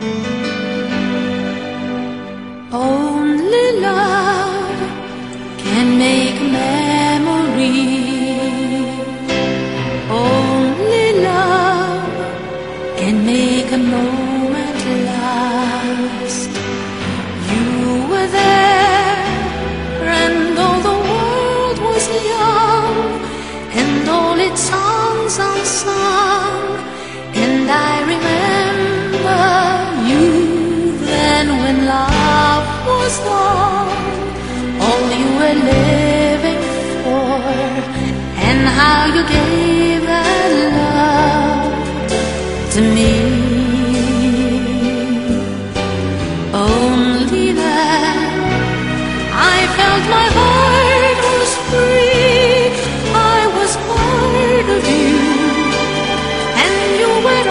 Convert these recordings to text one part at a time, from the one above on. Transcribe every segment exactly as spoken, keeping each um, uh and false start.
Only love can make memory. Only love can make a moment last. You were there, and all the world was young, and all its songs unsung. And I remember you then, when love was gone, all you were living for, and how you gave that love to me. Only then I felt my heart was free. I was part of you, and you were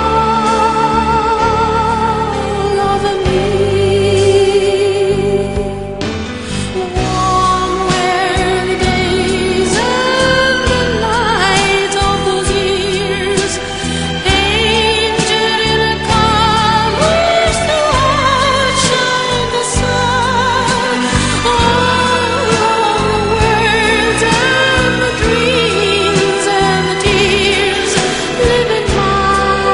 all over me. Warm were the days and the night of those years, painted in a colors to outshine the sun. All the words and the dreams and the tears live in my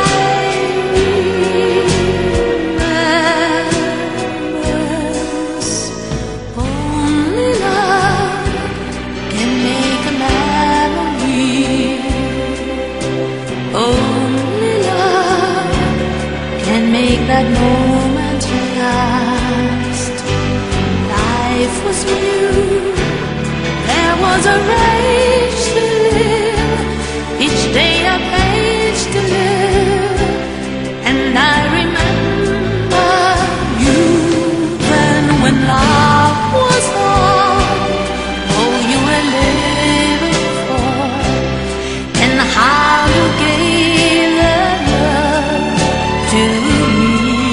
remembrance. Only love can make a memory. Only love can make that moment last. Life was new, there was a rage to live, each day a page to live. And I remember you then, when love was all, all you were living for, and how you gave that love to me.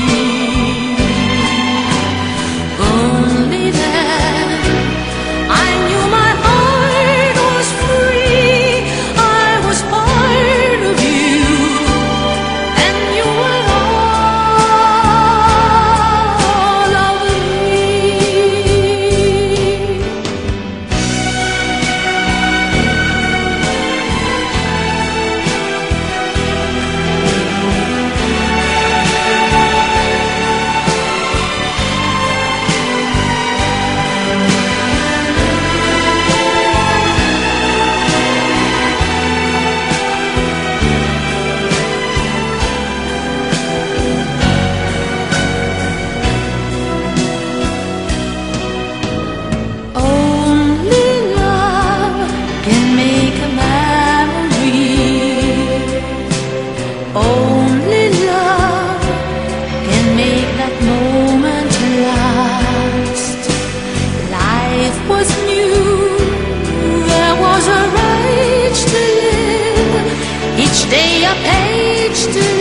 Only then I knew my heart was free. I was part of you, and you were all over me. Only love can make a memory. Only love can make that moment last. Life was new, there was a rage to live, each day a page to